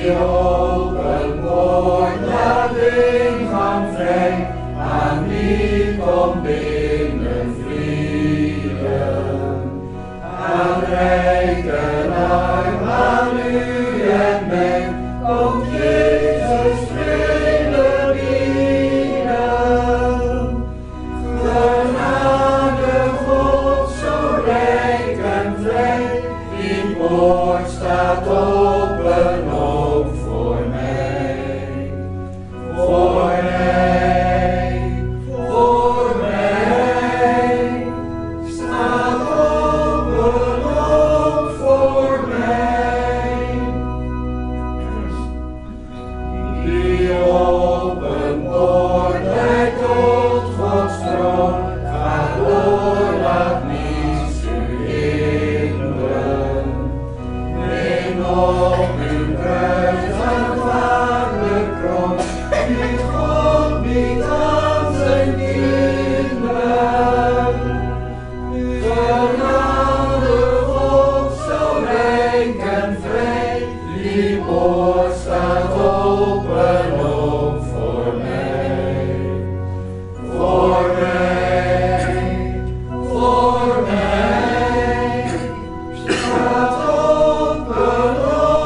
open wordt, laat ingang vrij, aan wie komt binnen vliegen. Aan rijken arm, aan u en mij, komt Jezus vrede bieden. Genade God zo rijk en vrij, die poort staat open ook voor mij. Voor mij, voor mij, staat open ook voor mij. Die open poort leidt tot Gods troon, ga door, laat niets u hinderen. Neem op uw kruis aanvaard de kroon, die God biedt aan zijn kinderen. Genade God zo rijk en vrij, die poort staat open ook voor mij. Voor mij, voor mij, staat open ook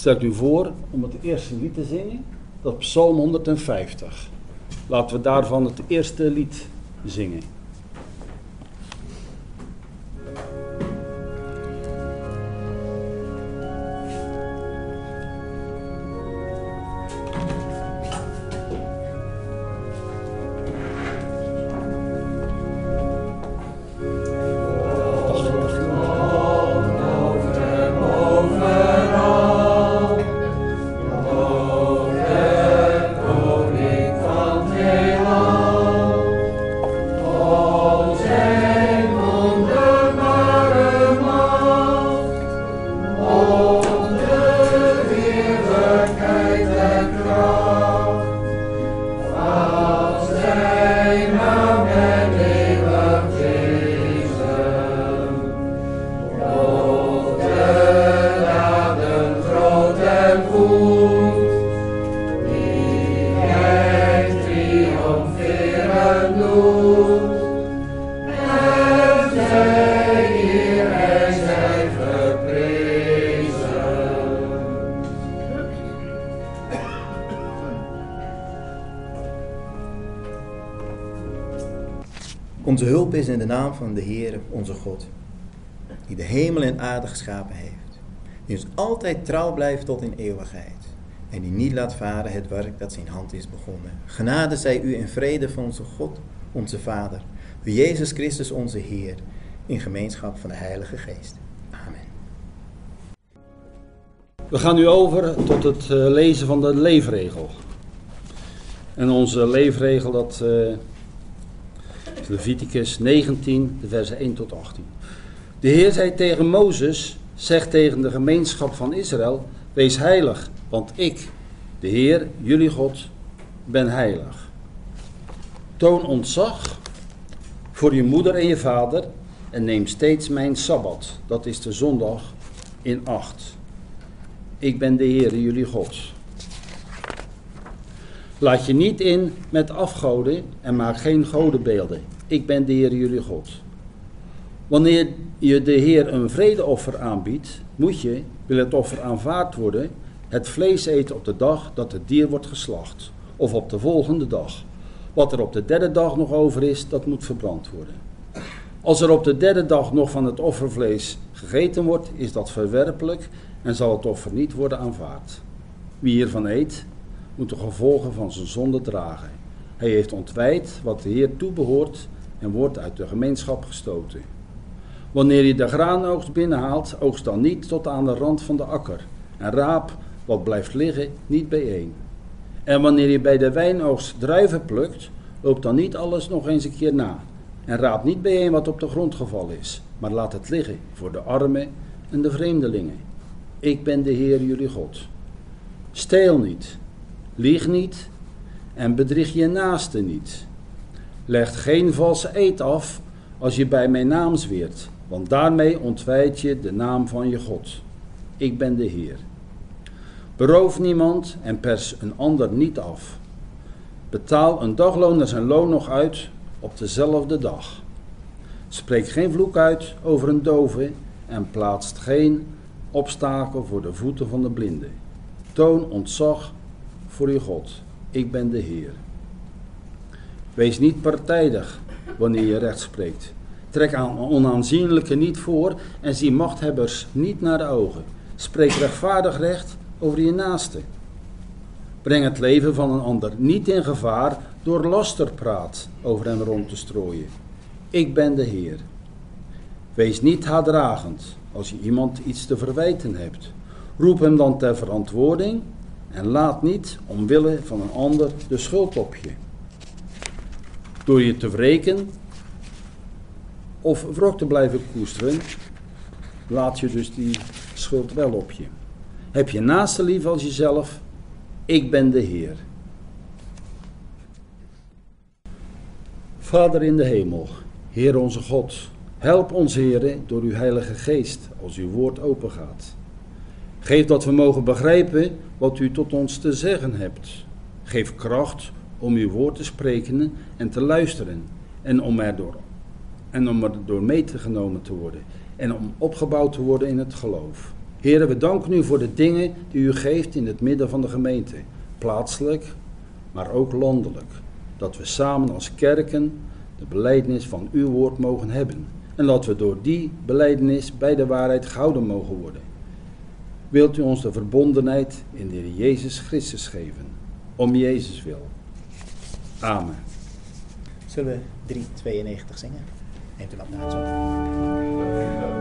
stel ik u voor om het eerste lied te zingen. Dat is Psalm 150. Laten we daarvan het eerste lied zingen. Onze hulp is in de naam van de Heere, onze God, die de hemel en aarde geschapen heeft, die ons altijd trouw blijft tot in eeuwigheid en die niet laat varen het werk dat zijn hand is begonnen. Genade zij u en vrede van onze God, onze Vader, door Jezus Christus onze Heer, in gemeenschap van de Heilige Geest. Amen. We gaan nu over tot het lezen van de leefregel. En onze leefregel, dat is Leviticus 19, de versen 1 tot 18. De Heer zei tegen Mozes, zeg tegen de gemeenschap van Israël, wees heilig, want ik, de Heer, jullie God, ben heilig. Toon ontzag voor je moeder en je vader en neem steeds mijn Sabbat, dat is de zondag, in acht. Ik ben de Heer, jullie God. Laat je niet in met afgoden en maak geen godenbeelden. Ik ben de Heer, jullie God. Wanneer je de Heer een vredeoffer aanbiedt, moet je, wil het offer aanvaard worden, het vlees eten op de dag dat het dier wordt geslacht, of op de volgende dag. Wat er op de derde dag nog over is, dat moet verbrand worden. Als er op de derde dag nog van het offervlees gegeten wordt, is dat verwerpelijk en zal het offer niet worden aanvaard. Wie hiervan eet, moet de gevolgen van zijn zonde dragen. Hij heeft ontwijd wat de Heer toebehoort en wordt uit de gemeenschap gestoten. Wanneer je de graanoogst binnenhaalt, oogst dan niet tot aan de rand van de akker en raap wat blijft liggen niet bijeen. En wanneer je bij de wijnoogst druiven plukt, loop dan niet alles nog eens een keer na en raap niet bijeen wat op de grond gevallen is, maar laat het liggen voor de armen en de vreemdelingen. Ik ben de Heer jullie God. Steel niet, lieg niet en bedrieg je naaste niet. Leg geen valse eed af als je bij mijn naam zweert, want daarmee ontwijd je de naam van je God. Ik ben de Heer. Beroof niemand en pers een ander niet af. Betaal een dagloner zijn loon nog uit op dezelfde dag. Spreek geen vloek uit over een dove en plaatst geen obstakel voor de voeten van de blinde. Toon ontzag voor je God. Ik ben de Heer. Wees niet partijdig wanneer je recht spreekt. Trek aan onaanzienlijke niet voor en zie machthebbers niet naar de ogen. Spreek rechtvaardig recht over je naaste. Breng het leven van een ander niet in gevaar door lasterpraat over hem rond te strooien. Ik ben de Heer. Wees niet haatdragend als je iemand iets te verwijten hebt. Roep hem dan ter verantwoording en laat niet omwille van een ander de schuld op je. Door je te wreken of wrok te blijven koesteren, laat je dus die schuld wel op je. Heb je naaste lief als jezelf, ik ben de Heer. Vader in de hemel, Heer onze God, help ons Heere door uw Heilige Geest als uw woord opengaat. Geef dat we mogen begrijpen wat u tot ons te zeggen hebt. Geef kracht om uw woord te spreken en te luisteren en om er door mee te genomen te worden en om opgebouwd te worden in het geloof. Heren, we danken u voor de dingen die u geeft in het midden van de gemeente. Plaatselijk, maar ook landelijk. Dat we samen als kerken de belijdenis van uw woord mogen hebben. En dat we door die belijdenis bij de waarheid gehouden mogen worden. Wilt u ons de verbondenheid in de Heer Jezus Christus geven. Om Jezus wil. Amen. Zullen we 392 zingen? Neemt u wat plaats op.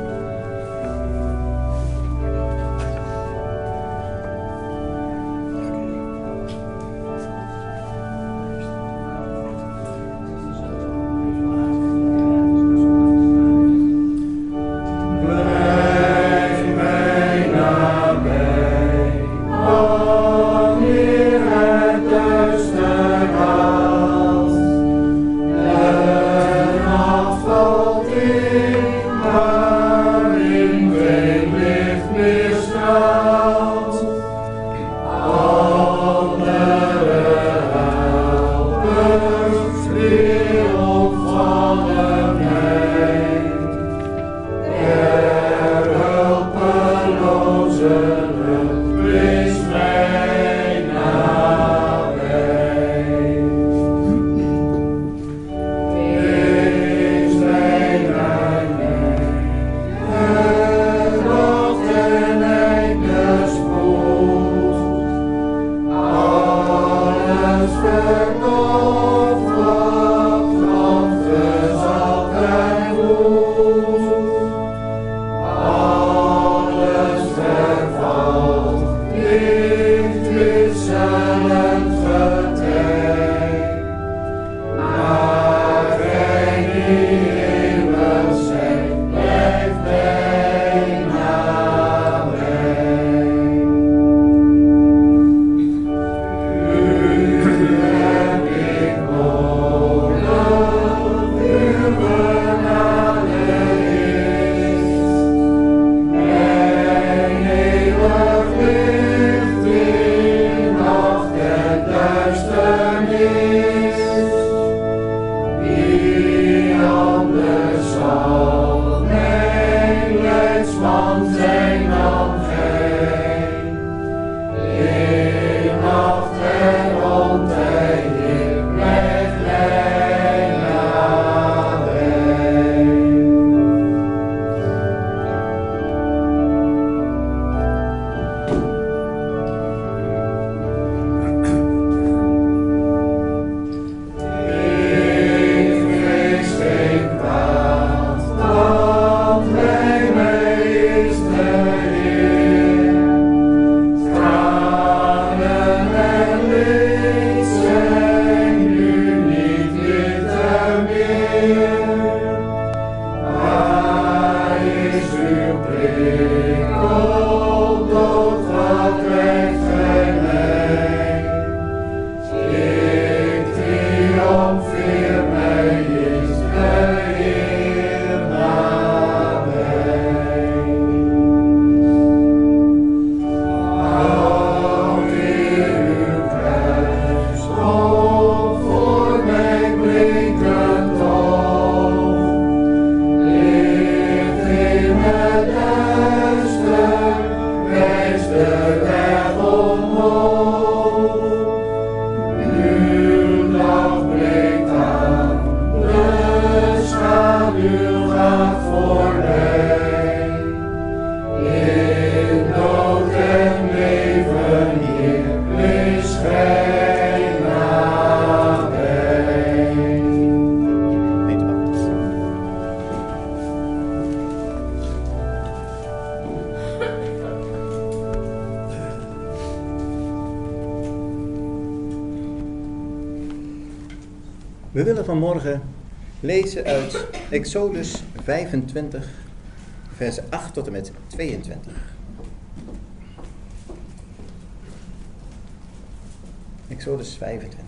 We willen vanmorgen lezen uit Exodus 25, vers 8 tot en met 22. Exodus 25.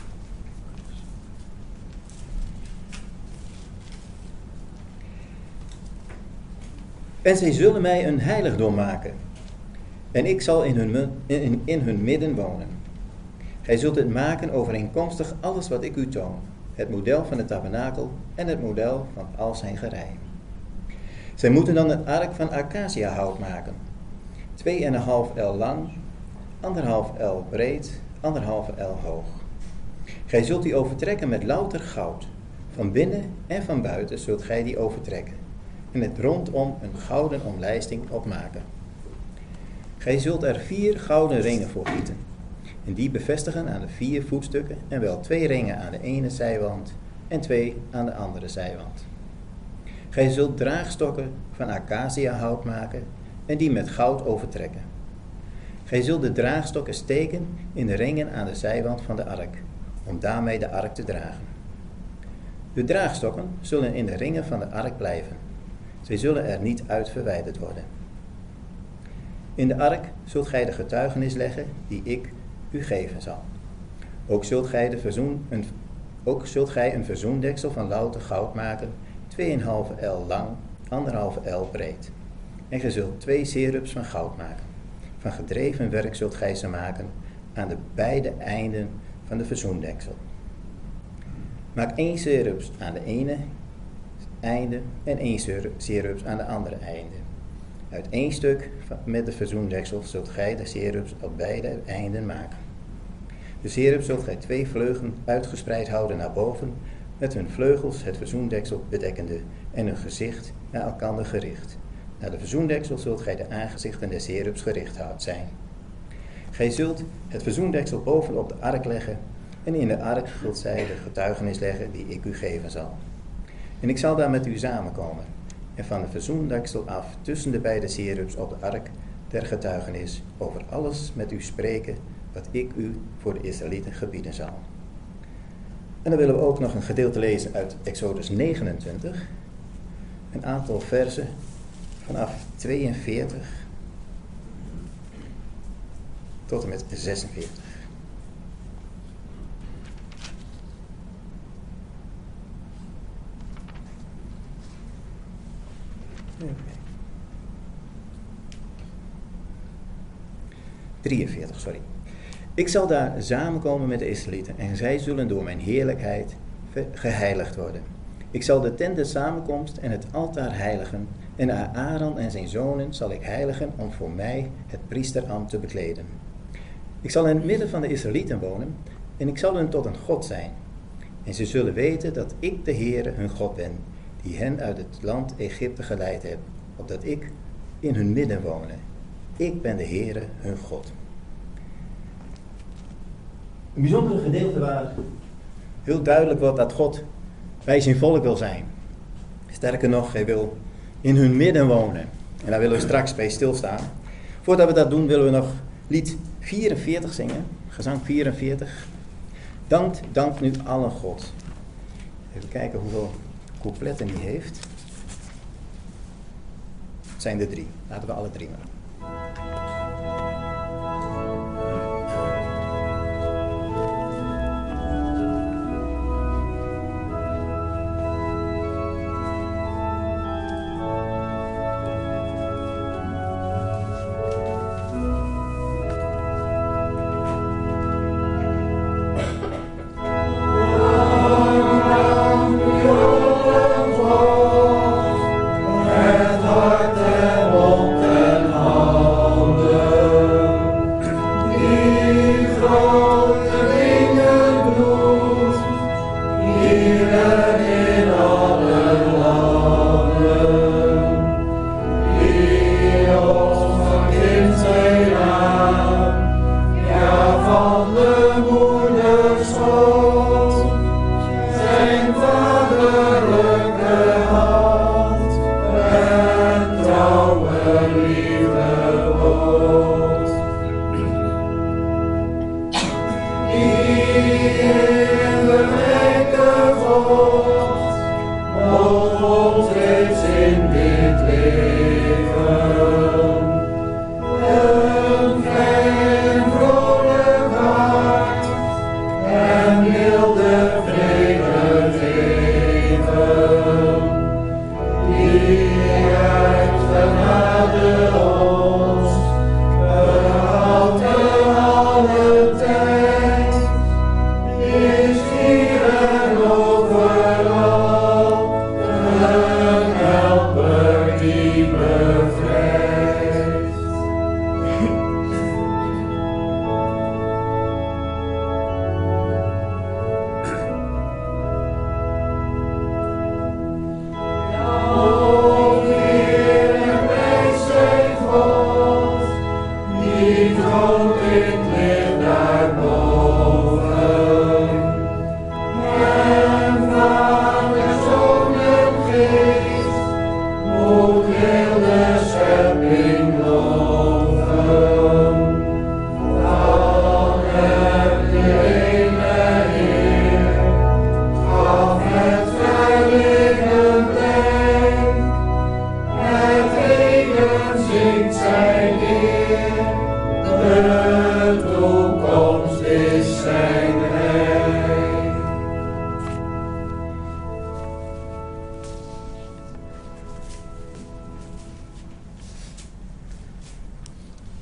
En zij zullen mij een heiligdom maken, en ik zal in hun midden wonen. Gij zult het maken overeenkomstig alles wat ik u toon, het model van het tabernakel en het model van al zijn gerei. Zij moeten dan een ark van acaciahout maken. 2,5 el lang, 1,5 el breed, 1,5 el hoog. Gij zult die overtrekken met louter goud. Van binnen en van buiten zult gij die overtrekken. En het rondom een gouden omlijsting opmaken. Gij zult er 4 gouden ringen voor gieten. En die bevestigen aan de 4 voetstukken en wel 2 ringen aan de ene zijwand en 2 aan de andere zijwand. Gij zult draagstokken van acaciahout maken en die met goud overtrekken. Gij zult de draagstokken steken in de ringen aan de zijwand van de ark, om daarmee de ark te dragen. De draagstokken zullen in de ringen van de ark blijven. Zij zullen er niet uit verwijderd worden. In de ark zult gij de getuigenis leggen die ik u geven zal. Ook zult gij een verzoendeksel van louter goud maken, 2,5 el lang, 1,5 el breed. En gij zult 2 serups van goud maken. Van gedreven werk zult gij ze maken aan de beide einden van de verzoendeksel. Maak 1 serups aan de ene einde en 1 serups aan de andere einde. Uit 1 stuk met de verzoendeksel zult gij de serups op beide einden maken. De serups zult gij 2 vleugelen uitgespreid houden naar boven, met hun vleugels het verzoendeksel bedekkende en hun gezicht naar elkander gericht. Naar de verzoendeksel zult gij de aangezichten der serups gericht zijn. Gij zult het verzoendeksel bovenop de ark leggen en in de ark zult zij de getuigenis leggen die ik u geven zal. En ik zal daar met u samenkomen en van de verzoendeksel af tussen de beide serups op de ark der getuigenis over alles met u spreken wat ik u voor de Israëlieten gebieden zal. En dan willen we ook nog een gedeelte lezen uit Exodus 29. Een aantal versen vanaf 42 tot en met 46. Okay. 43, sorry. Ik zal daar samenkomen met de Israëlieten en zij zullen door mijn heerlijkheid geheiligd worden. Ik zal de tent der samenkomst en het altaar heiligen en Aaron en zijn zonen zal ik heiligen om voor mij het priesterambt te bekleden. Ik zal in het midden van de Israëlieten wonen en ik zal hun tot een God zijn. En ze zullen weten dat ik de Heere hun God ben, die hen uit het land Egypte geleid heb, opdat ik in hun midden wonen. Ik ben de Heere hun God. Een bijzondere gedeelte waar heel duidelijk wordt dat God bij zijn volk wil zijn. Sterker nog, hij wil in hun midden wonen. En daar willen we straks bij stilstaan. Voordat we dat doen willen we nog lied 44 zingen. Gezang 44. Dank nu allen God. Even kijken hoeveel coupletten die heeft. Het zijn er 3. Laten we alle 3 maar. Het hart en mond en hart.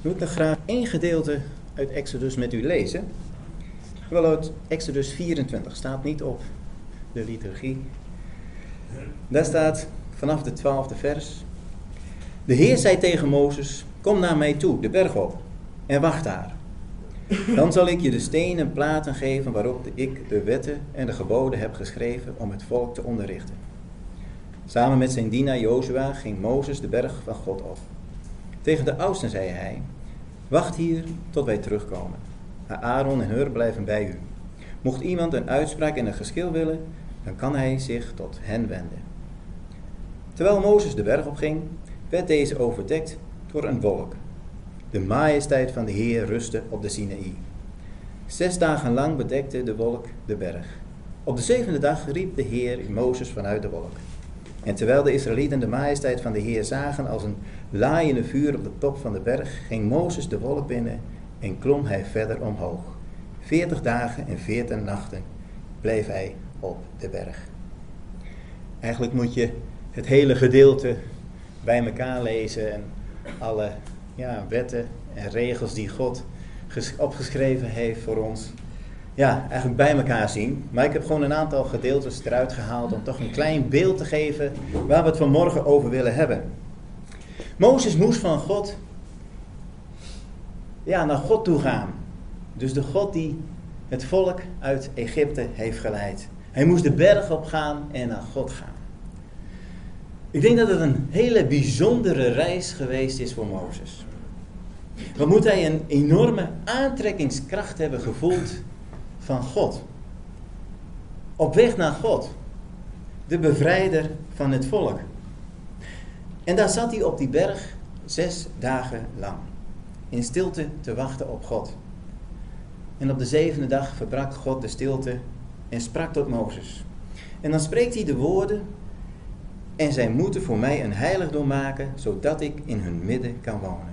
wil ik dan graag één gedeelte uit Exodus met u lezen. Wel uit Exodus 24, staat niet op de liturgie. Daar staat vanaf de 12e vers. De Heer zei tegen Mozes, kom naar mij toe, de berg op, en wacht daar. Dan zal ik je de stenen platen geven waarop ik de wetten en de geboden heb geschreven om het volk te onderrichten. Samen met zijn dienaar Jozua ging Mozes de berg van God op. Tegen de oudsten zei hij, wacht hier tot wij terugkomen. Maar Aaron en Hur blijven bij u. Mocht iemand een uitspraak en een geschil willen, dan kan hij zich tot hen wenden. Terwijl Mozes de berg opging, werd deze overdekt door een wolk. De majesteit van de Heer rustte op de Sinaï. 6 dagen lang bedekte de wolk de berg. Op de 7e dag riep de Heer Mozes vanuit de wolk. En terwijl de Israëlieten de majesteit van de Heer zagen als een laaiende vuur op de top van de berg, ging Mozes de wolk binnen en klom hij verder omhoog. 40 dagen en 40 nachten bleef hij op de berg. Eigenlijk moet je het hele gedeelte bij elkaar lezen en alle wetten en regels die God opgeschreven heeft voor ons, eigenlijk bij elkaar zien. Maar ik heb gewoon een aantal gedeeltes eruit gehaald om toch een klein beeld te geven waar we het vanmorgen over willen hebben. Mozes moest van God naar God toe gaan. Dus de God die het volk uit Egypte heeft geleid. Hij moest de berg op gaan en naar God gaan. Ik denk dat het een hele bijzondere reis geweest is voor Mozes. Wat moet hij een enorme aantrekkingskracht hebben gevoeld van God. Op weg naar God. De bevrijder van het volk. En daar zat hij op die berg 6 dagen lang. In stilte te wachten op God. En op de 7e dag verbrak God de stilte en sprak tot Mozes. En dan spreekt hij de woorden: en zij moeten voor mij een heiligdom maken, zodat ik in hun midden kan wonen.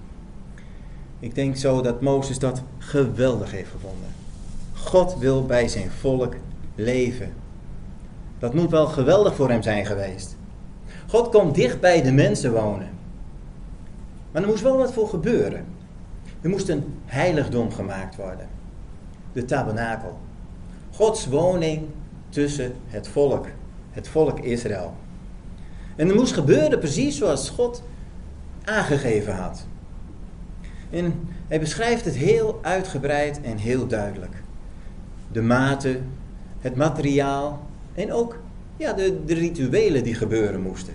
Ik denk zo dat Mozes dat geweldig heeft gevonden. God wil bij zijn volk leven. Dat moet wel geweldig voor hem zijn geweest. God komt dicht bij de mensen wonen. Maar er moest wel wat voor gebeuren. Er moest een heiligdom gemaakt worden. De tabernakel. Gods woning tussen het volk Israël. En er moest gebeuren precies zoals God aangegeven had. En hij beschrijft het heel uitgebreid en heel duidelijk. De maten, het materiaal en ook de rituelen die gebeuren moesten.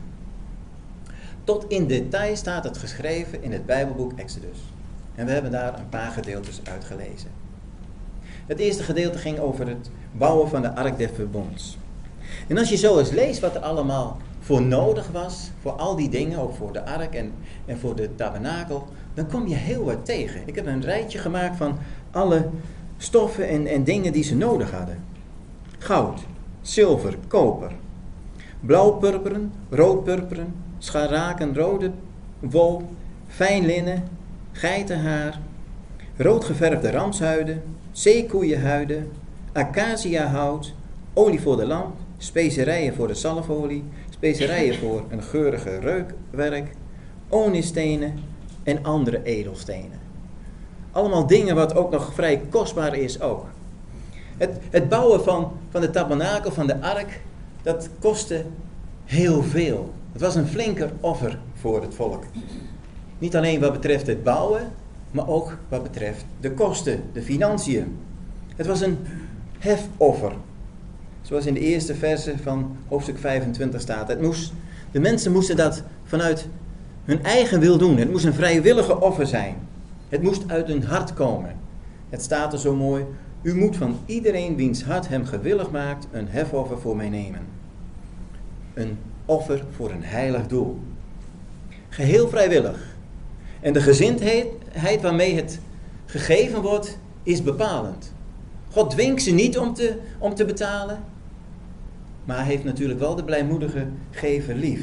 Tot in detail staat het geschreven in het Bijbelboek Exodus. En we hebben daar een paar gedeeltes uitgelezen. Het eerste gedeelte ging over het bouwen van de Ark des Verbonds. En als je zo eens leest wat er allemaal voor nodig was, voor al die dingen, ook voor de ark en voor de tabernakel, dan kom je heel wat tegen. Ik heb een rijtje gemaakt van alle stoffen en dingen die ze nodig hadden. Goud, zilver, koper, blauwpurperen, roodpurperen, scharlakenrode wol, fijn linnen, geitenhaar, roodgeverfde ramshuiden, zeekoeienhuiden, acaciahout, olie voor de lamp, specerijen voor de zalfolie, specerijen voor een geurige reukwerk, oniestenen en andere edelstenen. Allemaal dingen wat ook nog vrij kostbaar is ook. Het bouwen van de tabernakel, van de ark, dat kostte heel veel. Het was een flinker offer voor het volk. Niet alleen wat betreft het bouwen, maar ook wat betreft de kosten, de financiën. Het was een hefoffer. Zoals in de eerste verse van hoofdstuk 25 staat. De mensen moesten dat vanuit hun eigen wil doen. Het moest een vrijwillige offer zijn. Het moest uit hun hart komen. Het staat er zo mooi: u moet van iedereen wiens hart hem gewillig maakt een hefoffer voor mij nemen. Een offer voor een heilig doel. Geheel vrijwillig. En de gezindheid waarmee het gegeven wordt is bepalend. God dwingt ze niet om te betalen. Maar hij heeft natuurlijk wel de blijmoedige gever lief.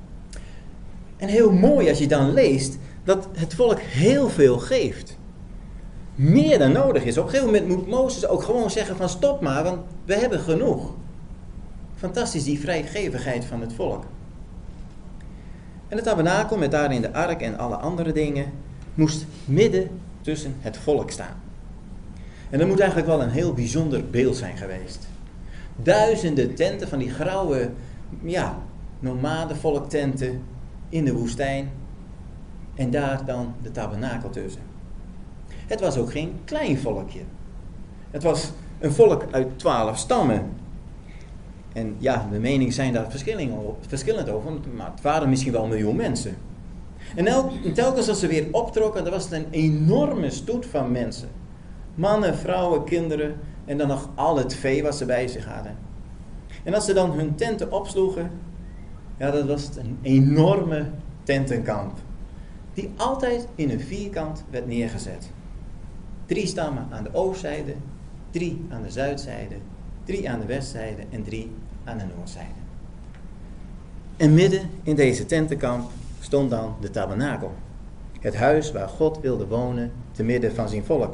En heel mooi als je dan leest dat het volk heel veel geeft. Meer dan nodig is. Op een gegeven moment moet Mozes ook gewoon zeggen van stop maar, want we hebben genoeg. Fantastisch die vrijgevigheid van het volk. En het tabernakel met daarin de ark en alle andere dingen, moest midden tussen het volk staan. En dat moet eigenlijk wel een heel bijzonder beeld zijn geweest. Duizenden tenten van die grauwe, nomadenvolktenten in de woestijn. En daar dan de tabernakel tussen. Het was ook geen klein volkje. Het was een volk uit 12 stammen. En ja, de meningen zijn daar verschillend over, maar het waren misschien wel 1 miljoen mensen. En telkens als ze weer optrokken, dan was het een enorme stoet van mensen. Mannen, vrouwen, kinderen en dan nog al het vee wat ze bij zich hadden. En als ze dan hun tenten opsloegen, dat was het een enorme tentenkamp. Die altijd in een vierkant werd neergezet. 3 stammen aan de oostzijde, 3 aan de zuidzijde, 3 aan de westzijde en 3 aan de noordzijde. En midden in deze tentenkamp stond dan de tabernakel. Het huis waar God wilde wonen te midden van zijn volk.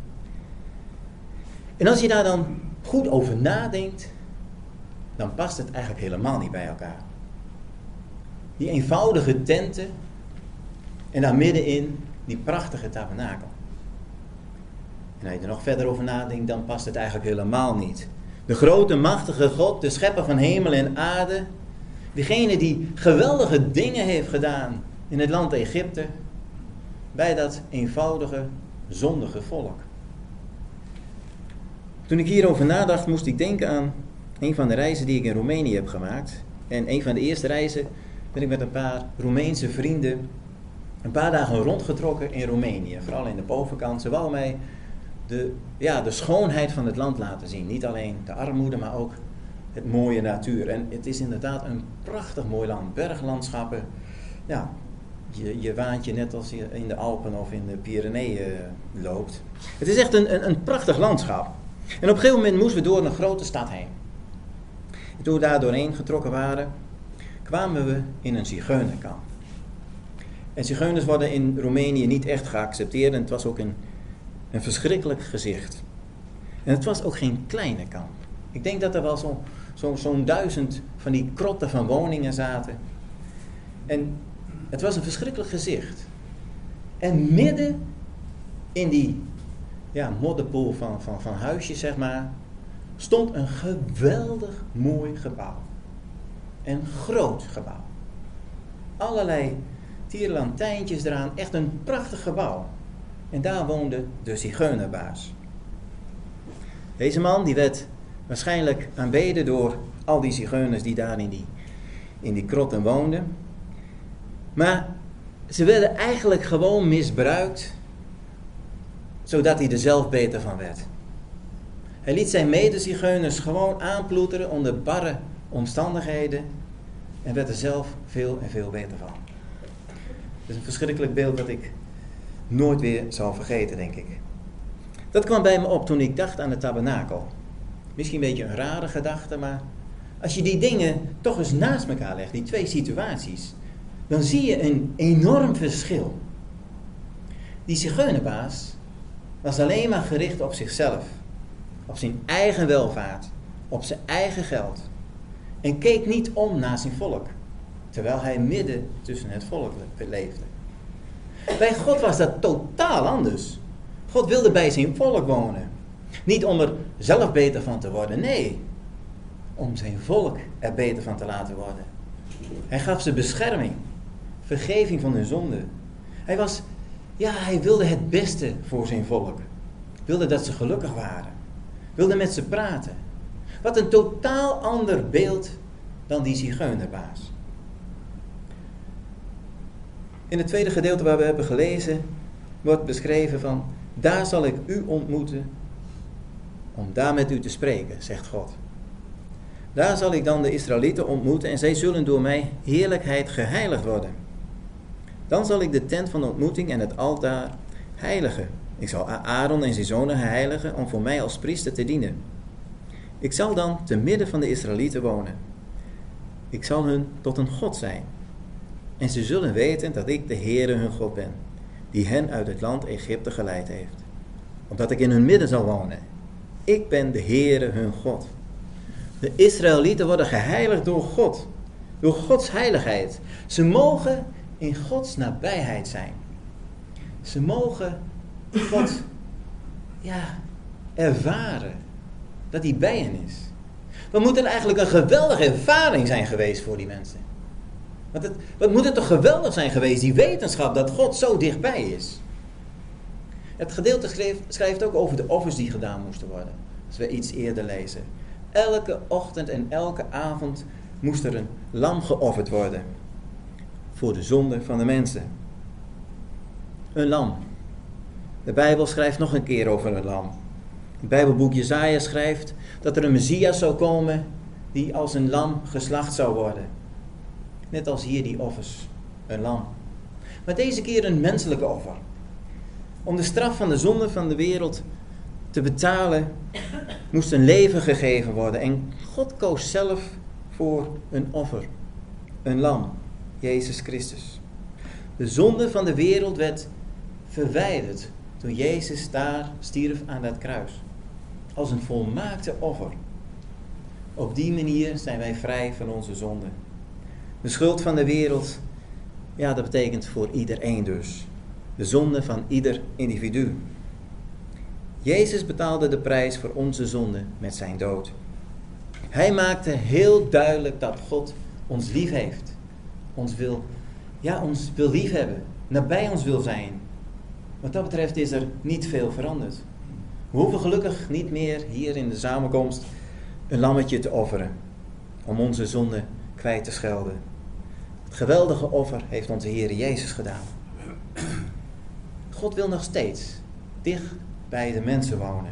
En als je daar dan goed over nadenkt, dan past het eigenlijk helemaal niet bij elkaar. Die eenvoudige tenten en daar middenin die prachtige tabernakel. En als je er nog verder over nadenkt, dan past het eigenlijk helemaal niet. De grote, machtige God, de schepper van hemel en aarde, diegene die geweldige dingen heeft gedaan in het land Egypte, bij dat eenvoudige, zondige volk. Toen ik hierover nadacht, moest ik denken aan een van de reizen die ik in Roemenië heb gemaakt. En een van de eerste reizen ben ik met een paar Roemeense vrienden een paar dagen rondgetrokken in Roemenië. Vooral in de bovenkant. Ze wou mij de schoonheid van het land laten zien. Niet alleen de armoede, maar ook het mooie natuur. En het is inderdaad een prachtig mooi land. Berglandschappen. Ja, je waant je net als je in de Alpen of in de Pyreneeën loopt. Het is echt een prachtig landschap. En op een gegeven moment moesten we door een grote stad heen. En toen we daar doorheen getrokken waren, kwamen we in een zigeunerkamp. En zigeuners worden in Roemenië niet echt geaccepteerd en het was ook een verschrikkelijk gezicht. En het was ook geen kleine kamp. Ik denk dat er wel zo'n 1000 van die krotten van woningen zaten. En het was een verschrikkelijk gezicht. En midden in die modderpoel van huisjes, zeg maar, stond een geweldig mooi gebouw. Een groot gebouw. Allerlei tierenlantijntjes eraan, echt een prachtig gebouw. En daar woonde de zigeunerbaas. Deze man die werd waarschijnlijk aanbeden door al die zigeuners die daar in die krotten woonden. Maar ze werden eigenlijk gewoon misbruikt, zodat hij er zelf beter van werd. Hij liet zijn medezigeuners gewoon aanploeteren onder barre omstandigheden en werd er zelf veel en veel beter van. Het is een verschrikkelijk beeld dat ik nooit weer zal vergeten, denk ik. Dat kwam bij me op toen ik dacht aan de tabernakel. Misschien een beetje een rare gedachte, maar als je die dingen toch eens naast elkaar legt, die 2 situaties, dan zie je een enorm verschil. Die zigeunerbaas was alleen maar gericht op zichzelf, op zijn eigen welvaart, op zijn eigen geld en keek niet om naar zijn volk, terwijl hij midden tussen het volk leefde. Bij God was dat totaal anders. God wilde bij zijn volk wonen. Niet om er zelf beter van te worden, nee. Om zijn volk er beter van te laten worden. Hij gaf ze bescherming, vergeving van hun zonde. Hij wilde het beste voor zijn volk. Wilde dat ze gelukkig waren. Wilde met ze praten. Wat een totaal ander beeld dan die zigeunerbaas. In het tweede gedeelte waar we hebben gelezen, wordt beschreven van, daar zal ik u ontmoeten om daar met u te spreken, zegt God. Daar zal ik dan de Israëlieten ontmoeten en zij zullen door mij heerlijkheid geheiligd worden. Dan zal ik de tent van de ontmoeting en het altaar heiligen. Ik zal Aaron en zijn zonen heiligen om voor mij als priester te dienen. Ik zal dan te midden van de Israëlieten wonen. Ik zal hun tot een God zijn. En ze zullen weten dat ik de Heere hun God ben, die hen uit het land Egypte geleid heeft. Omdat ik in hun midden zal wonen. Ik ben de Heere hun God. De Israëlieten worden geheiligd door God. Door Gods heiligheid. Ze mogen in Gods nabijheid zijn. Ze mogen God ervaren. Dat hij bij hen is. Wat moet het eigenlijk een geweldige ervaring zijn geweest voor die mensen? Wat moet het toch geweldig zijn geweest, die wetenschap dat God zo dichtbij is. Het gedeelte schrijft ook over de offers die gedaan moesten worden. Als we iets eerder lezen. Elke ochtend en elke avond moest er een lam geofferd worden. Voor de zonde van de mensen. Een lam. De Bijbel schrijft nog een keer over een lam. Het Bijbelboek Jesaja schrijft dat er een Messias zou komen die als een lam geslacht zou worden. Net als hier die offers. Een lam. Maar deze keer een menselijke offer. Om de straf van de zonde van de wereld te betalen moest een leven gegeven worden. En God koos zelf voor een offer. Een lam. Jezus Christus. De zonde van de wereld werd verwijderd toen Jezus daar stierf aan dat kruis. Als een volmaakte offer. Op die manier zijn wij vrij van onze zonde. De schuld van de wereld, dat betekent voor iedereen dus. De zonde van ieder individu. Jezus betaalde de prijs voor onze zonde met zijn dood. Hij maakte heel duidelijk dat God ons lief heeft. Ons wil lief hebben. Nabij ons wil zijn. Wat dat betreft is er niet veel veranderd. We hoeven gelukkig niet meer hier in de samenkomst een lammetje te offeren. Om onze zonde kwijt te schelden. Het geweldige offer heeft onze Heer Jezus gedaan. God wil nog steeds dicht bij de mensen wonen.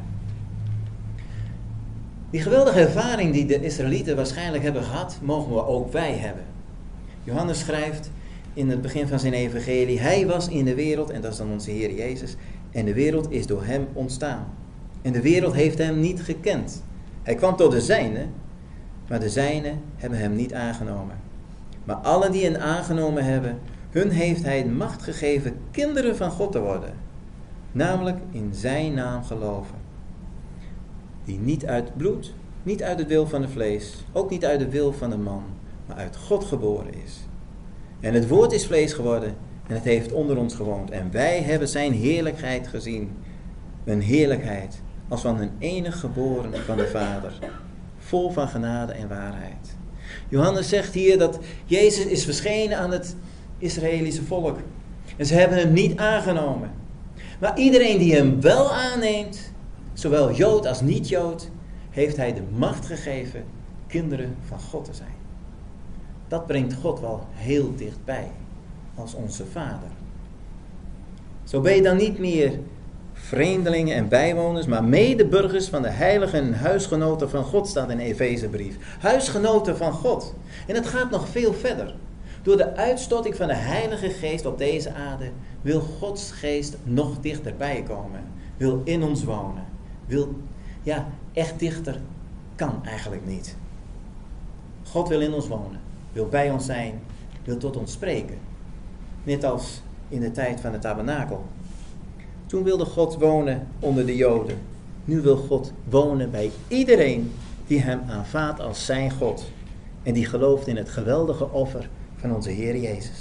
Die geweldige ervaring die de Israëlieten waarschijnlijk hebben gehad, mogen we ook wij hebben. Johannes schrijft in het begin van zijn evangelie, hij was in de wereld, en dat is dan onze Heer Jezus, en de wereld is door hem ontstaan. En de wereld heeft hem niet gekend. Hij kwam tot de zijnen, maar de zijnen hebben hem niet aangenomen. Maar allen die hem aangenomen hebben, hun heeft hij macht gegeven kinderen van God te worden. Namelijk in zijn naam geloven. Die niet uit bloed, niet uit het wil van het vlees, ook niet uit de wil van de man, maar uit God geboren is. En het woord is vlees geworden en het heeft onder ons gewoond. En wij hebben zijn heerlijkheid gezien. Een heerlijkheid als van een enig geboren van de Vader. Vol van genade en waarheid. Johannes zegt hier dat Jezus is verschenen aan het Israëlische volk. En ze hebben hem niet aangenomen. Maar iedereen die hem wel aanneemt, zowel Jood als niet-Jood, heeft hij de macht gegeven kinderen van God te zijn. Dat brengt God wel heel dichtbij als onze Vader. Zo ben je dan niet meer vreemdelingen en bijwoners, maar medeburgers van de heiligen en huisgenoten van God, staat in de Efezebrief. Huisgenoten van God. En het gaat nog veel verder. Door de uitstorting van de Heilige Geest op deze aarde wil Gods Geest nog dichterbij komen. Wil in ons wonen. Echt dichter kan eigenlijk niet. God wil in ons wonen. Wil bij ons zijn. Wil tot ons spreken. Net als in de tijd van de tabernakel. Toen wilde God wonen onder de Joden. Nu wil God wonen bij iedereen die hem aanvaardt als zijn God. En die gelooft in het geweldige offer van onze Heer Jezus.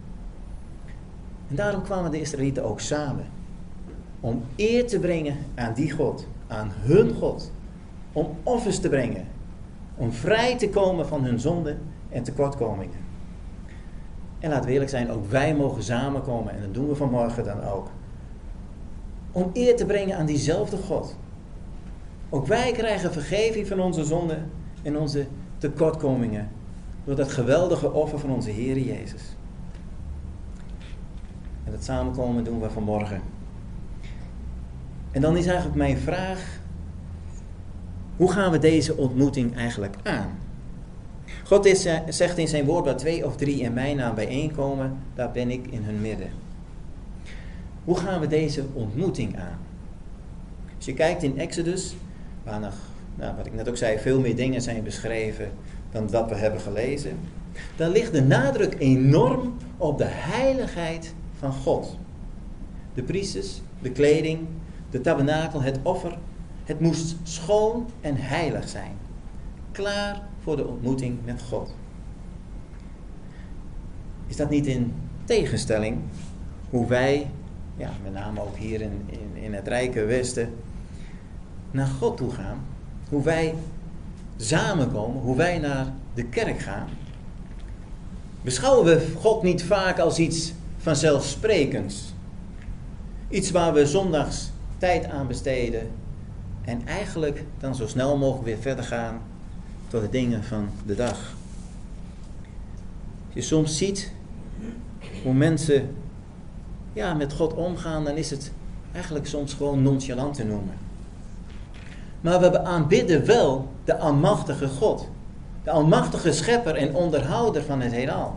En daarom kwamen de Israëlieten ook samen. Om eer te brengen aan die God. Aan hun God. Om offers te brengen. Om vrij te komen van hun zonden en tekortkomingen. En laten we eerlijk zijn, ook wij mogen samenkomen. En dat doen we vanmorgen dan ook. Om eer te brengen aan diezelfde God. Ook wij krijgen vergeving van onze zonden en onze tekortkomingen. Door dat geweldige offer van onze Heer Jezus. En dat samenkomen doen we vanmorgen. En dan is eigenlijk mijn vraag. Hoe gaan we deze ontmoeting eigenlijk aan? God zegt in zijn woord, waar 2 of 3 in mijn naam bijeenkomen, daar ben ik in hun midden. Hoe gaan we deze ontmoeting aan? Als je kijkt in Exodus, waar nog, wat ik net ook zei, veel meer dingen zijn beschreven dan wat we hebben gelezen. Dan ligt de nadruk enorm op de heiligheid van God. De priesters, de kleding, de tabernakel, het offer. Het moest schoon en heilig zijn. Klaar voor de ontmoeting met God. Is dat niet in tegenstelling hoe wij ja, met name ook hier in het rijke Westen, naar God toe gaan. Hoe wij samenkomen, hoe wij naar de kerk gaan. Beschouwen we God niet vaak als iets vanzelfsprekends. Iets waar we zondags tijd aan besteden. En eigenlijk dan zo snel mogelijk weer verder gaan tot de dingen van de dag. Als je soms ziet hoe mensen met God omgaan, dan is het eigenlijk soms gewoon nonchalant te noemen. Maar we aanbidden wel de almachtige God. De almachtige schepper en onderhouder van het heelal.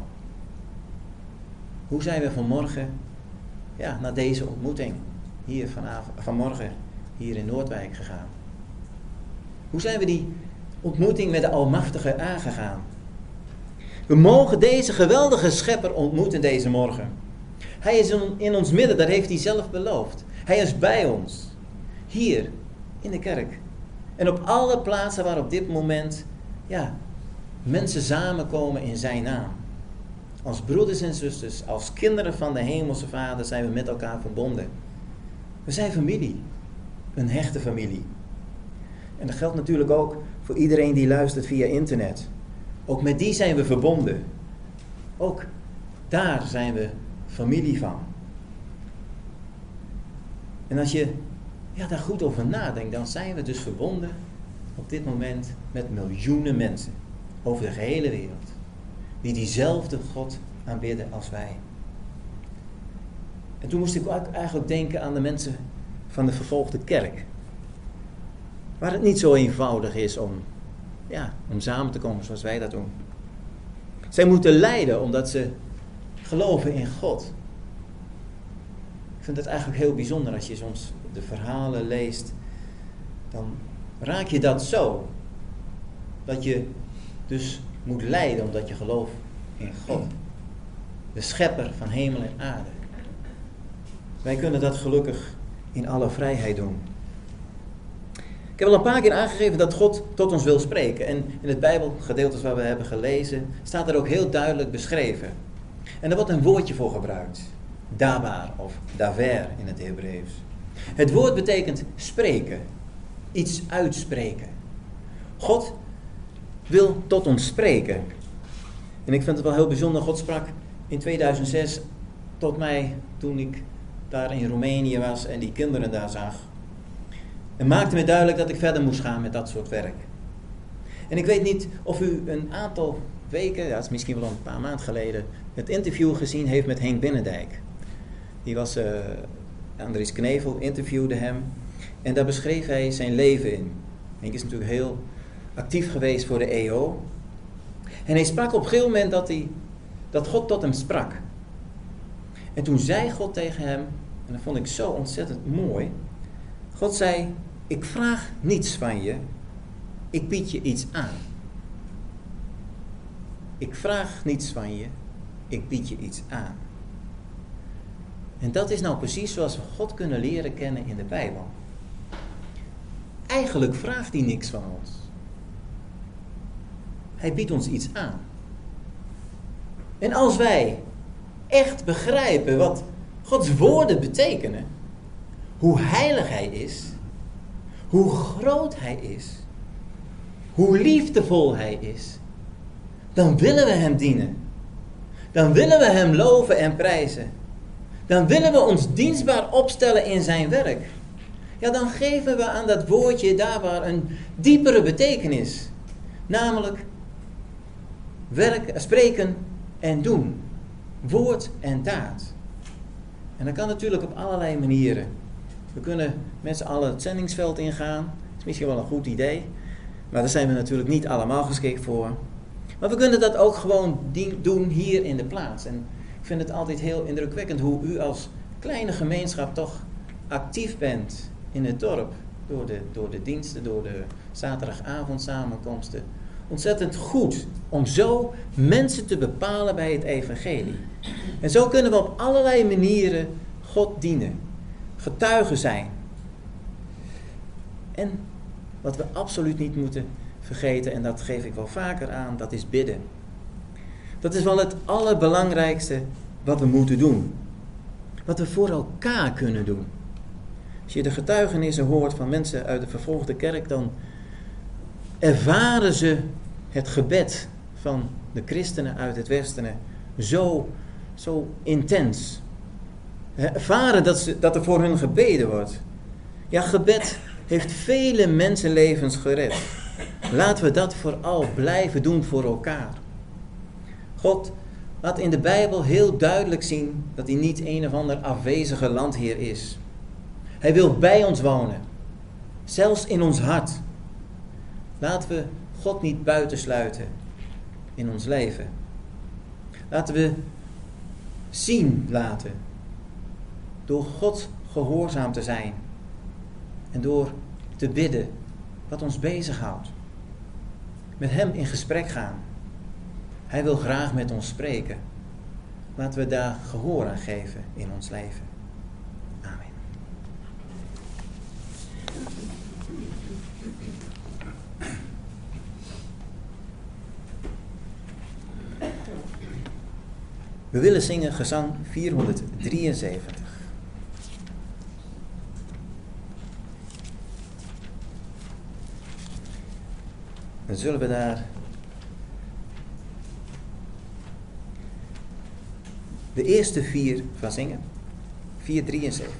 Hoe zijn we vanmorgen naar deze ontmoeting hier vanmorgen hier in Noordwijk gegaan? Hoe zijn we die ontmoeting met de almachtige aangegaan? We mogen deze geweldige schepper ontmoeten deze morgen. Hij is in ons midden, dat heeft hij zelf beloofd. Hij is bij ons. Hier in de kerk. En op alle plaatsen waar op dit moment mensen samenkomen in zijn naam. Als broeders en zusters, als kinderen van de hemelse Vader zijn we met elkaar verbonden. We zijn familie. Een hechte familie. En dat geldt natuurlijk ook voor iedereen die luistert via internet. Ook met die zijn we verbonden. Ook daar zijn we familie van. En als je daar goed over nadenkt, dan zijn we dus verbonden op dit moment met miljoenen mensen over de gehele wereld. Die diezelfde God aanbidden als wij. En toen moest ik ook eigenlijk denken aan de mensen van de vervolgde kerk. Waar het niet zo eenvoudig is om samen te komen zoals wij dat doen. Zij moeten lijden omdat ze geloven in God. Ik vind het eigenlijk heel bijzonder als je soms de verhalen leest. Dan raak je dat zo. Dat je dus moet lijden omdat je gelooft in God. De schepper van hemel en aarde. Wij kunnen dat gelukkig in alle vrijheid doen. Ik heb al een paar keer aangegeven dat God tot ons wil spreken. En in het Bijbelgedeeltes waar we hebben gelezen, staat er ook heel duidelijk beschreven. En er wordt een woordje voor gebruikt. Dabar of daver in het Hebreeuws. Het woord betekent spreken. Iets uitspreken. God wil tot ons spreken. En ik vind het wel heel bijzonder. God sprak in 2006 tot mij toen ik daar in Roemenië was en die kinderen daar zag. En maakte me duidelijk dat ik verder moest gaan met dat soort werk. En ik weet niet of u een aantal weken, dat is misschien wel een paar maanden geleden, het interview gezien heeft met Henk Binnendijk. Die was, Andries Knevel interviewde hem. En daar beschreef hij zijn leven in. Henk is natuurlijk heel actief geweest voor de EO. En hij sprak op een gegeven moment dat God tot hem sprak. En toen zei God tegen hem, en dat vond ik zo ontzettend mooi. God zei, ik vraag niets van je, ik bied je iets aan. Ik vraag niets van je, ik bied je iets aan. En dat is nou precies zoals we God kunnen leren kennen in de Bijbel. Eigenlijk vraagt hij niks van ons. Hij biedt ons iets aan. En als wij echt begrijpen wat Gods woorden betekenen, hoe heilig Hij is, hoe groot Hij is, hoe liefdevol Hij is, dan willen we Hem dienen. Dan willen we Hem loven en prijzen. Dan willen we ons dienstbaar opstellen in Zijn werk. Ja, dan geven we aan dat woordje daar een diepere betekenis. Namelijk werk, spreken en doen. Woord en daad. En dat kan natuurlijk op allerlei manieren. We kunnen met z'n allen het zendingsveld ingaan. Dat is misschien wel een goed idee. Maar daar zijn we natuurlijk niet allemaal geschikt voor. Maar we kunnen dat ook gewoon doen hier in de plaats. En ik vind het altijd heel indrukwekkend hoe u als kleine gemeenschap toch actief bent in het dorp. Door de diensten, door de zaterdagavond samenkomsten. Ontzettend goed om zo mensen te bepalen bij het evangelie. En zo kunnen we op allerlei manieren God dienen. Getuigen zijn. En wat we absoluut niet moeten vergeten, en dat geef ik wel vaker aan, dat is bidden. Dat is wel het allerbelangrijkste wat we moeten doen. Wat we voor elkaar kunnen doen. Als je de getuigenissen hoort van mensen uit de vervolgde kerk, dan ervaren ze het gebed van de christenen uit het Westen zo intens. Ervaren dat er voor hun gebeden wordt. Ja, gebed heeft vele mensenlevens gered. Laten we dat vooral blijven doen voor elkaar. God laat in de Bijbel heel duidelijk zien dat hij niet een of ander afwezige landheer is. Hij wil bij ons wonen. Zelfs in ons hart. Laten we God niet buitensluiten in ons leven. Laten we zien laten. Door God gehoorzaam te zijn. En door te bidden wat ons bezighoudt. Met hem in gesprek gaan. Hij wil graag met ons spreken. Laten we daar gehoor aan geven in ons leven. Amen. We willen zingen gezang 473. Dan zullen we daar de eerste 4 van zingen. 473.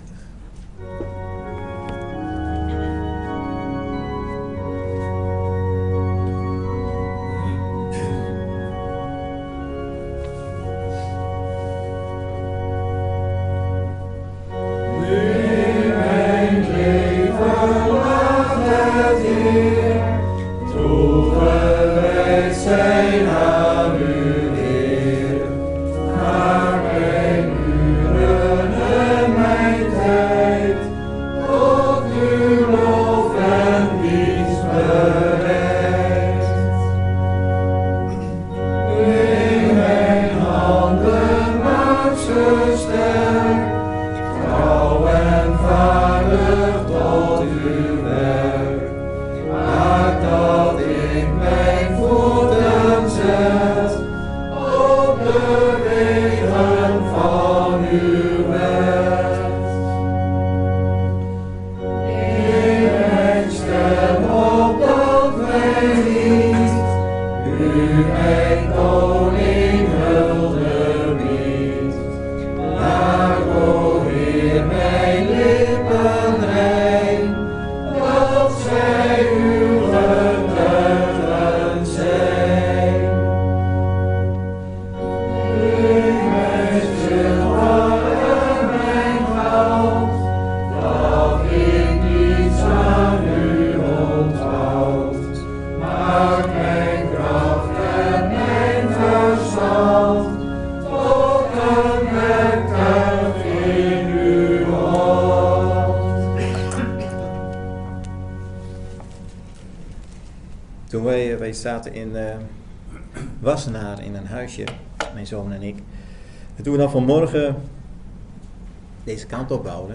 Toen wij zaten in Wassenaar in een huisje, mijn zoon en ik. En toen we dan vanmorgen deze kant opbouwden.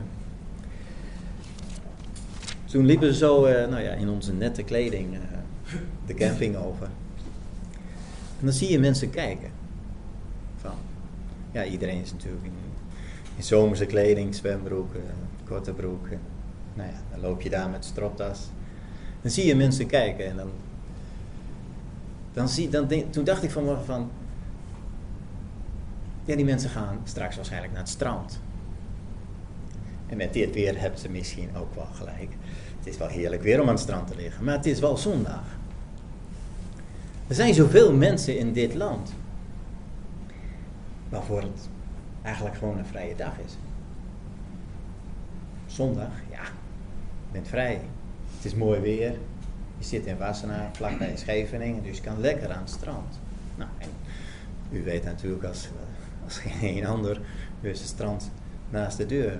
Toen liepen we zo in onze nette kleding de camping over. En dan zie je mensen kijken. Ja, iedereen is natuurlijk in zomerse kleding, zwembroek, korte broek. Nou ja, dan loop je daar met stropdas. Dan zie je mensen kijken en toen dacht ik vanmorgen van, ja, die mensen gaan straks waarschijnlijk naar het strand. En met dit weer hebben ze misschien ook wel gelijk. Het is wel heerlijk weer om aan het strand te liggen, maar het is wel zondag. Er zijn zoveel mensen in dit land waarvoor het eigenlijk gewoon een vrije dag is. Zondag, ja, je bent vrij. Het is mooi weer. Je zit in Wassenaar, vlakbij Scheveningen, dus je kan lekker aan het strand. Nou, en u weet natuurlijk als geen ander, er is het strand naast de deur.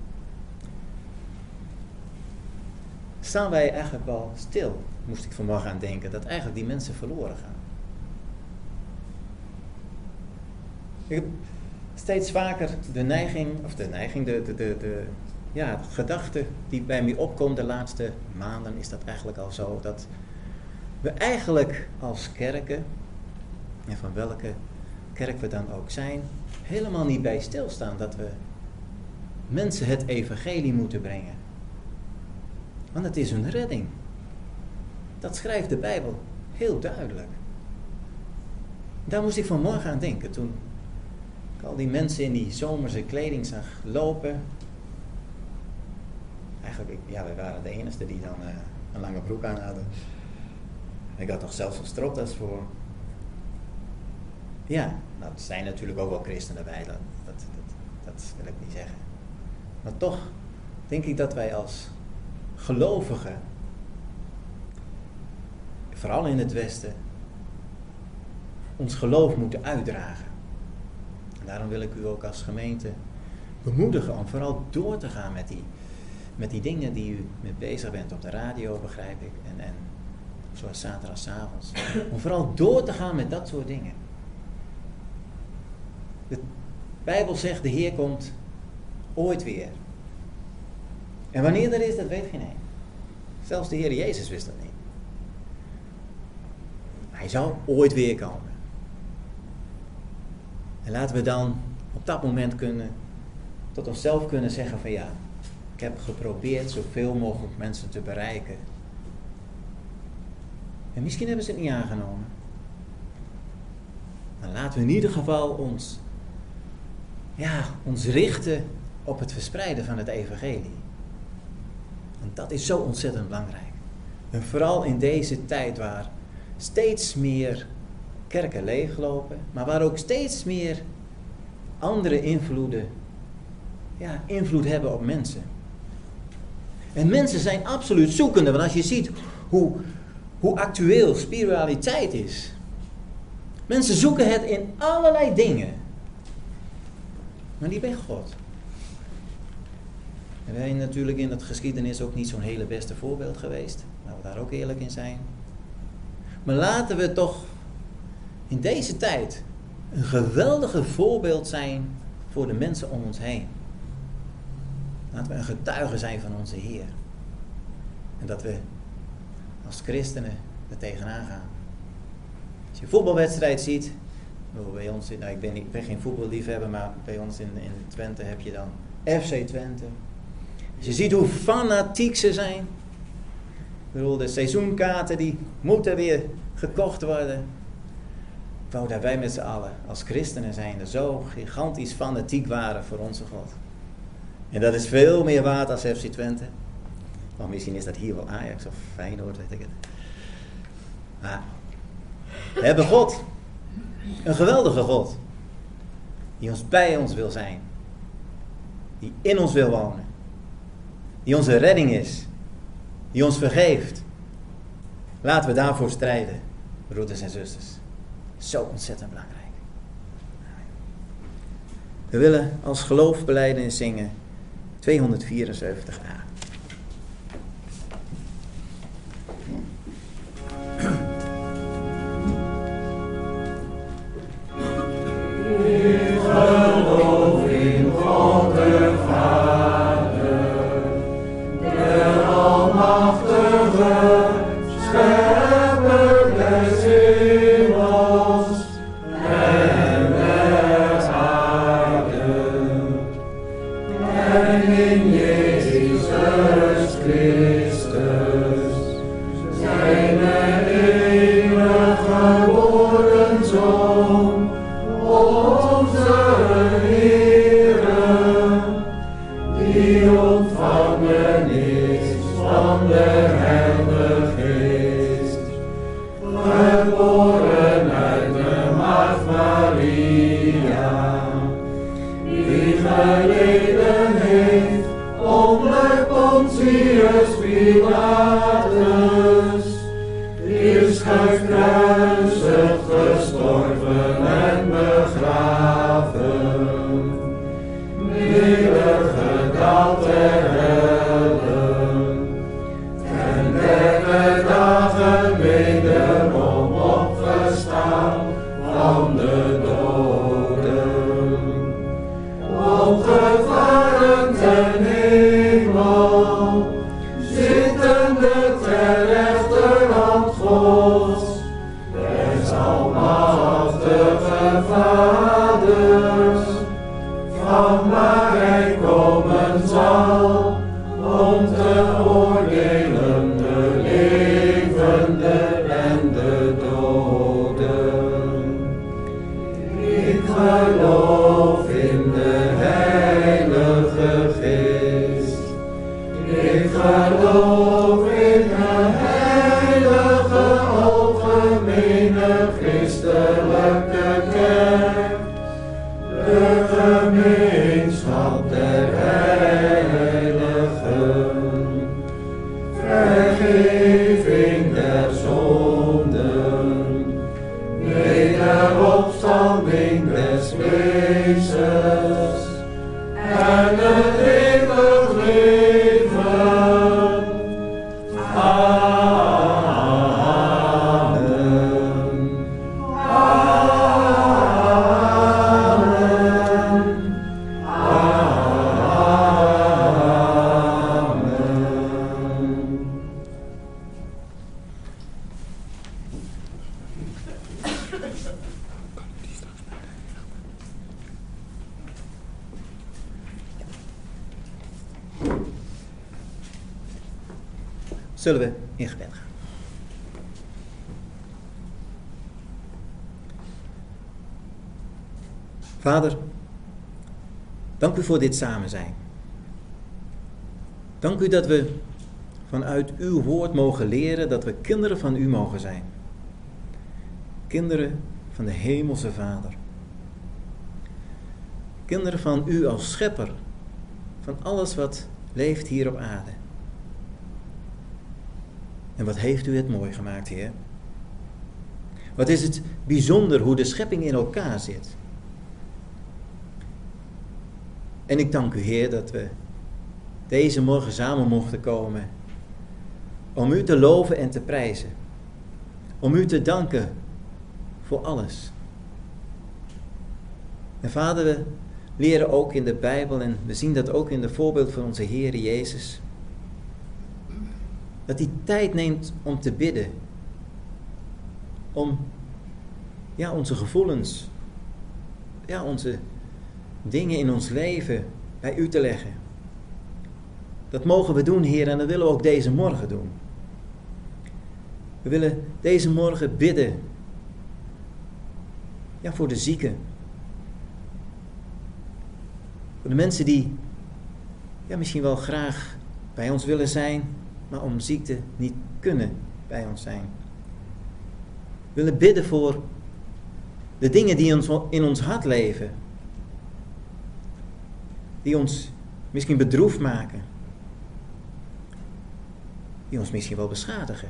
Staan wij eigenlijk wel stil, moest ik vanmorgen aan denken, dat eigenlijk die mensen verloren gaan. Ik heb steeds vaker de gedachte die bij mij opkomt de laatste maanden, is dat eigenlijk al zo, dat we eigenlijk als kerken, en van welke kerk we dan ook zijn, helemaal niet bij stilstaan dat we mensen het evangelie moeten brengen. Want het is hun redding. Dat schrijft de Bijbel heel duidelijk. Daar moest ik vanmorgen aan denken toen ik al die mensen in die zomerse kleding zag lopen. Eigenlijk, ja, wij waren de enige die dan een lange broek aan hadden. Ik had nog zelfs een stropdas voor. Ja, nou, er zijn natuurlijk ook wel christenen bij, dat wil ik niet zeggen. Maar toch denk ik dat wij als gelovigen, vooral in het Westen, ons geloof moeten uitdragen. En daarom wil ik u ook als gemeente bemoedigen om vooral door te gaan met die dingen die u mee bezig bent op de radio, begrijp ik. En zoals zaterdagavond. Om vooral door te gaan met dat soort dingen. De Bijbel zegt, de Heer komt ooit weer. En wanneer dat is, dat weet geen een. Zelfs de Heer Jezus wist dat niet. Hij zou ooit weer komen. En laten we dan op dat moment tot onszelf kunnen zeggen van ja, ik heb geprobeerd zoveel mogelijk mensen te bereiken. En misschien hebben ze het niet aangenomen. Maar laten we in ieder geval ons richten op het verspreiden van het evangelie. Want dat is zo ontzettend belangrijk. En vooral in deze tijd waar steeds meer kerken leeglopen, maar waar ook steeds meer andere invloed hebben op mensen. En mensen zijn absoluut zoekende, want als je ziet hoe actueel spiritualiteit is. Mensen zoeken het in allerlei dingen. Maar niet bij God. En wij zijn natuurlijk in het geschiedenis ook niet zo'n hele beste voorbeeld geweest. Laten we daar ook eerlijk in zijn. Maar laten we toch in deze tijd een geweldige voorbeeld zijn voor de mensen om ons heen. Laten we een getuige zijn van onze Heer. En dat we als christenen er tegenaan gaan. Als je een voetbalwedstrijd ziet, bij ons, ik ben geen voetballiefhebber, maar bij ons in Twente heb je dan FC Twente. Als je ziet hoe fanatiek ze zijn. Ik bedoel, de seizoenkaarten die moeten weer gekocht worden. Ik wou dat wij met z'n allen als christenen zijn zo gigantisch fanatiek waren voor onze God. En dat is veel meer waard als FC Twente. Want misschien is dat hier wel Ajax of Feyenoord, weet ik het. Maar we hebben God. Een geweldige God. Die ons bij ons wil zijn. Die in ons wil wonen. Die onze redding is. Die ons vergeeft. Laten we daarvoor strijden, broeders en zusters. Zo ontzettend belangrijk. We willen als geloofbelijdenis zingen 274a. Geloof in God de Vader, de Almachtige, Schepper des hemels en der aarde, en in Jezus Christus, zijn enige geboren Zoon, onze Heere, die ontvangen is van de Heilige Geest, geboren uit de Maagd Maria, die geleden heeft onder Pontius Pilatus, is gekruisigd, gestorven en begraven, nedergedaald ter helle, en derde dagen wederom opgestaan van de doden, opgevaren ten hemel, zittende ter rechterhand Gods, des almachtige Vaders, van waar hij komen Zullen we in gebed gaan. Vader, dank u voor dit samen zijn. Dank u dat we vanuit uw woord mogen leren dat we kinderen van u mogen zijn. Kinderen van de hemelse Vader. Kinderen van u als schepper van alles wat leeft hier op aarde. En wat heeft u het mooi gemaakt, Heer. Wat is het bijzonder hoe de schepping in elkaar zit. En ik dank u, Heer, dat we deze morgen samen mochten komen om u te loven en te prijzen. Om u te danken voor alles. En Vader, we leren ook in de Bijbel en we zien dat ook in de voorbeeld van onze Heer Jezus. Dat hij tijd neemt om te bidden. Om onze gevoelens, onze dingen in ons leven bij u te leggen. Dat mogen we doen, Heer, en dat willen we ook deze morgen doen. We willen deze morgen bidden. Voor de zieken. Voor de mensen die misschien wel graag bij ons willen zijn, maar om ziekte niet kunnen bij ons zijn. We willen bidden voor de dingen die in ons hart leven. Die ons misschien bedroefd maken. Die ons misschien wel beschadigen.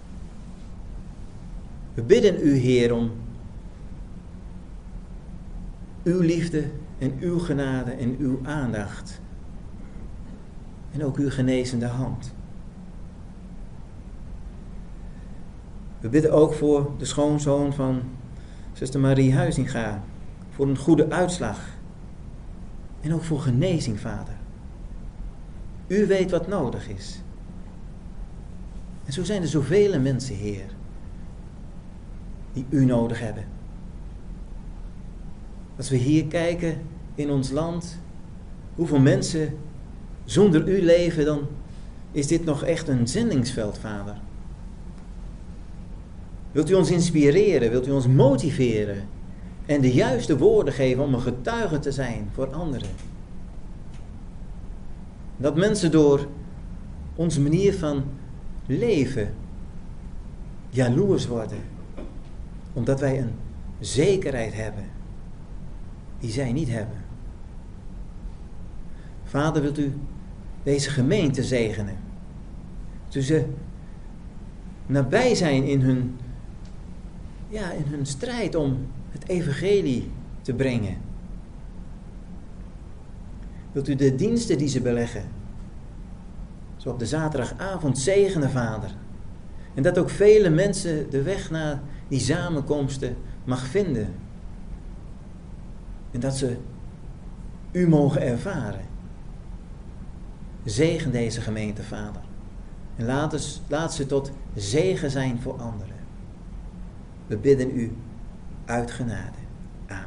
We bidden u, Heer, om uw liefde en uw genade en uw aandacht. En ook uw genezende hand. We bidden ook voor de schoonzoon van zuster Marie Huizinga. Voor een goede uitslag. En ook voor genezing, Vader. U weet wat nodig is. En zo zijn er zoveel mensen, Heer, die u nodig hebben. Als we hier kijken in ons land, hoeveel mensen zonder u leven, dan is dit nog echt een zendingsveld, Vader. Wilt u ons inspireren, wilt u ons motiveren en de juiste woorden geven om een getuige te zijn voor anderen. Dat mensen door onze manier van leven jaloers worden, omdat wij een zekerheid hebben die zij niet hebben. Vader, wilt u deze gemeente zegenen, zodat ze nabij zijn in hun strijd om het evangelie te brengen. Wilt u de diensten die ze beleggen, zo op de zaterdagavond zegenen, Vader. En dat ook vele mensen de weg naar die samenkomsten mag vinden. En dat ze u mogen ervaren. Zegen deze gemeente, Vader. En laat ze tot zegen zijn voor anderen. We bidden u uit genade. Amen.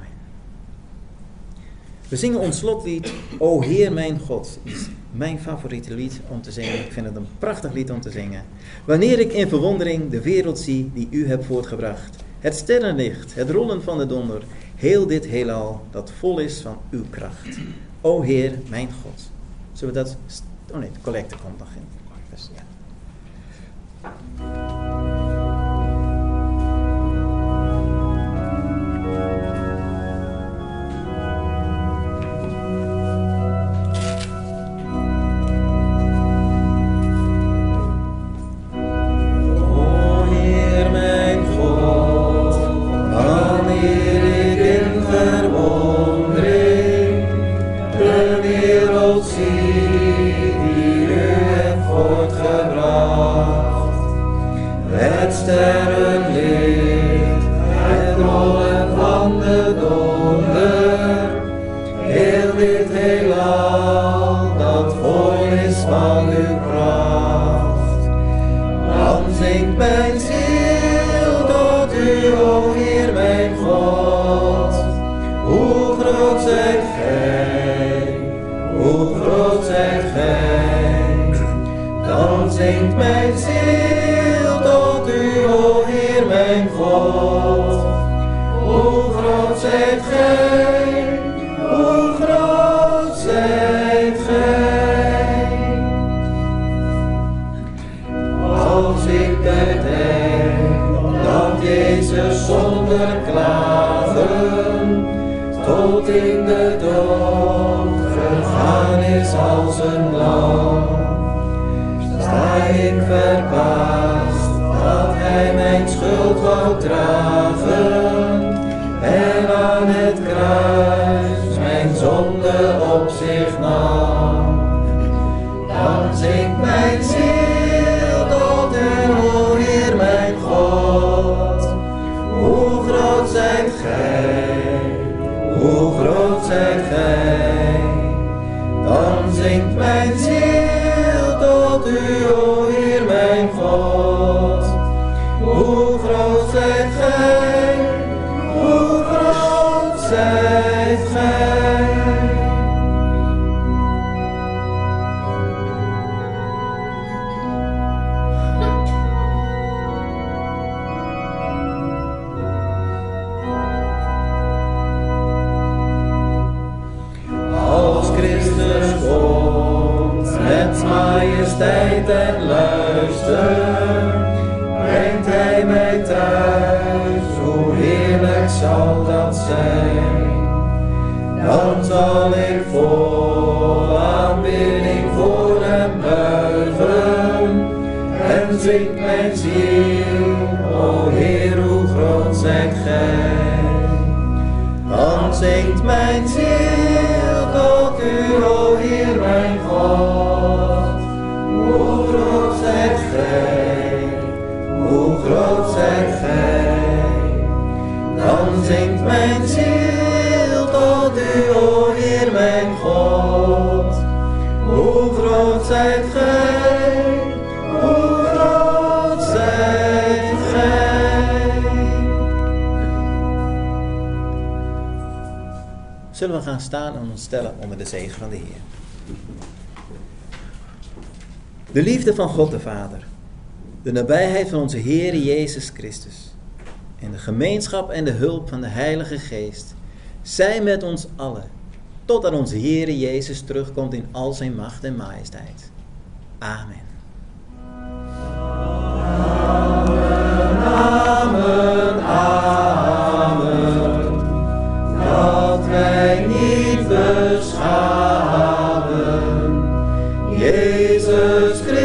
We zingen ons slotlied, O Heer mijn God. Dat is mijn favoriete lied om te zingen. Ik vind het een prachtig lied om te zingen. Wanneer ik in verwondering de wereld zie die u hebt voortgebracht. Het sterrenlicht, het rollen van de donder. Heel dit heelal dat vol is van uw kracht. O Heer mijn God. Zullen we dat... Oh nee, de collecte komt nog in. Dus, ja. Hoe groot zijt gij, dan zingt mijn ziel. zijt gij, hoe groot zijt gij. Als ik bedenk dat Jezus zonder klagen tot in de dood gegaan is als een lam, sta ik verbaasd dat hij mijn schuld wou dragen en aan het kruis mijn zonde op zich nam. Dan zingt mijn ziel tot u, o Heer mijn God. Hoe groot zijt gij, hoe groot zijt gij. Dan zingt mijn ziel tot u, o Heer mijn God. Hoe groot zijt gij, hoe groot zijt gij. Als Christus komt met majesteit en luister, brengt hij mij thuis, hoe heerlijk zal dat zijn. Dan zal ik vol aanbidding voor hem buigen en zingt mijn ziel, o Heer, hoe groot zijt gij. Dan zingt mijn ziel tot u, o Heer mijn God. Hoe groot zijt gij, hoe groot zijt gij. Dan zingt mijn ziel tot u, o Heer mijn God. Hoe groot zijt gij, hoe groot zijt gij. Zullen we gaan staan en ons stellen onder de zegen van de Heer. De liefde van God de Vader, de nabijheid van onze Heer Jezus Christus en de gemeenschap en de hulp van de Heilige Geest zij met ons allen, totdat onze Heer Jezus terugkomt in al zijn macht en majesteit. Amen. Amen, amen, dat wij niet beschamen, Jezus Christus.